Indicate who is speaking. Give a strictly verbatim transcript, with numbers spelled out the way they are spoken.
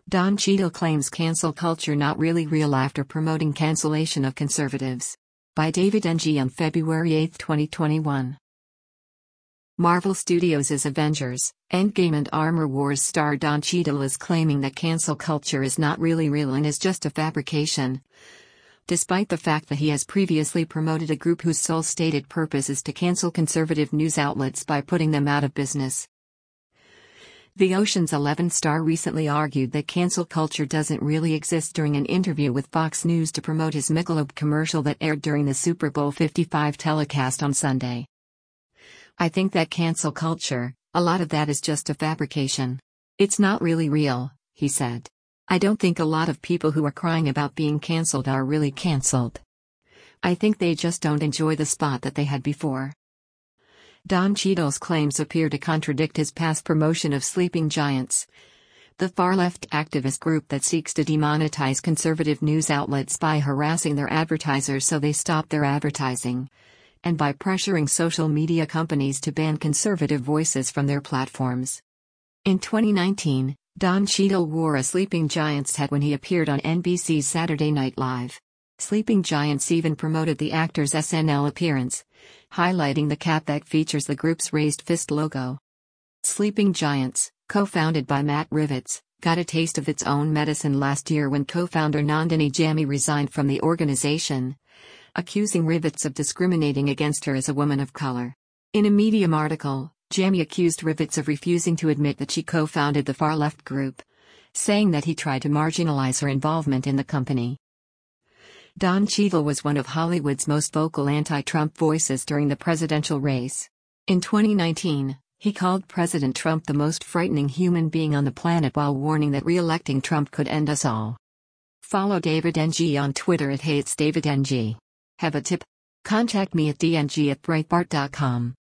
Speaker 1: Don Cheadle claims cancel culture not really real after promoting cancellation of conservatives. By David N G on February eighth, twenty twenty-one. Marvel Studios' Avengers, Endgame and Armor Wars star Don Cheadle is claiming that cancel culture is not really real and is just a fabrication, despite the fact that he has previously promoted a group whose sole stated purpose is to cancel conservative news outlets by putting them out of business. The Ocean's Eleven star recently argued that cancel culture doesn't really exist during an interview with Fox News to promote his Michelob commercial that aired during the Super Bowl fifty-five telecast on Sunday. "I think that cancel culture, a lot of that is just a fabrication. It's not really real," he said. "I don't think a lot of people who are crying about being cancelled are really cancelled. I think they just don't enjoy the spot that they had before." Don Cheadle's claims appear to contradict his past promotion of Sleeping Giants, the far-left activist group that seeks to demonetize conservative news outlets by harassing their advertisers so they stop their advertising, and by pressuring social media companies to ban conservative voices from their platforms. In twenty nineteen, Don Cheadle wore a Sleeping Giants hat when he appeared on N B C's Saturday Night Live. Sleeping Giants even promoted the actor's S N L appearance, highlighting the cap that features the group's raised fist logo. Sleeping Giants, co-founded by Matt Rivets, got a taste of its own medicine last year when co-founder Nandini Jammy resigned from the organization, accusing Rivets of discriminating against her as a woman of color. In a Medium article, Jammy accused Rivets of refusing to admit that she co-founded the far-left group, saying that he tried to marginalize her involvement in the company. Don Cheadle was one of Hollywood's most vocal anti-Trump voices during the presidential race. In twenty nineteen, he called President Trump the most frightening human being on the planet while warning that re-electing Trump could end us all. Follow David N G on Twitter at HatesDavidNG. Have a tip? Contact me at d n g at breitbart dot com.